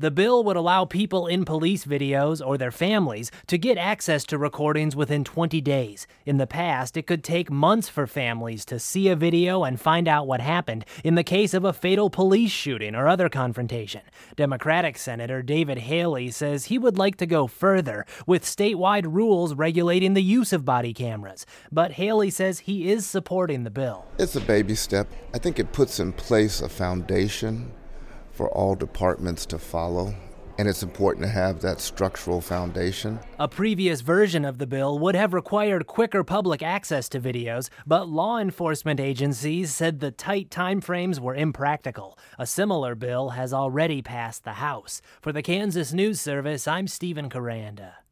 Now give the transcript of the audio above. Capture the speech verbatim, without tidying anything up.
The bill would allow people in police videos or their families to get access to recordings within twenty days. In the past, it could take months for families to see a video and find out what happened in the case of a fatal police shooting or other confrontation. Democratic Senator David Haley says he would like to go further with statewide rules regulating the use of body cameras. But Haley says he is supporting the bill. It's a baby step. I think it puts in place a foundation for all departments to follow, and it's important to have that structural foundation. A previous version of the bill would have required quicker public access to videos, but law enforcement agencies said the tight timeframes were impractical. A similar bill has already passed the House. For the Kansas News Service, I'm Stephen Caranda.